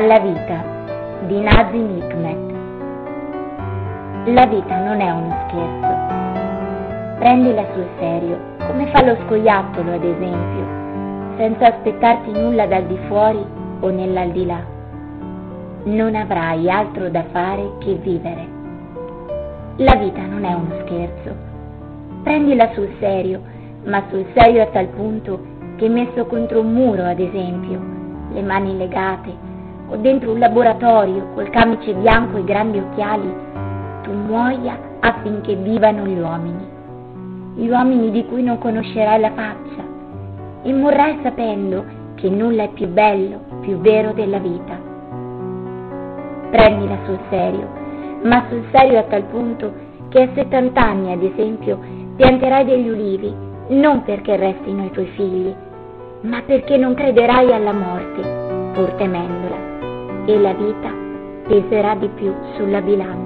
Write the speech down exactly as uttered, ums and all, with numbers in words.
Alla vita di Nazim Hikmet. La vita non è uno scherzo. Prendila sul serio, come fa lo scoiattolo ad esempio, senza aspettarti nulla dal di fuori o nell'aldilà. Non avrai altro da fare che vivere. La vita non è uno scherzo. Prendila sul serio, ma sul serio a tal punto che messo contro un muro ad esempio, le mani legate, o dentro un laboratorio col camice bianco e grandi occhiali, tu muoia affinché vivano gli uomini, gli uomini di cui non conoscerai la faccia, e morrai sapendo che nulla è più bello, più vero della vita. Prendila sul serio, ma sul serio a tal punto che a settant'anni ad esempio pianterai degli ulivi, non perché restino i tuoi figli, ma perché non crederai alla morte, pur temendola, e la vita peserà di più sulla bilancia.